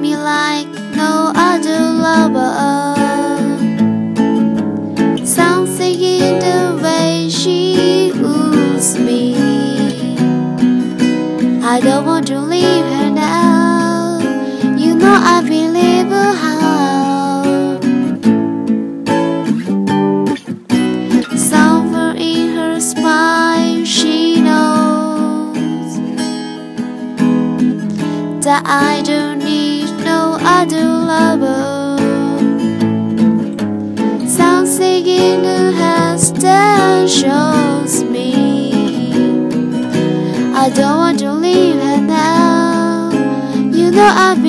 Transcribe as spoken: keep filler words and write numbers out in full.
me like no other lover. Something in the way she woos me. I don't want to leave her now. You know I believe her how. Somewhere in her spine she knows that I don't need no other lover. Something in her hands that shows me I don't want to leave her now. You know I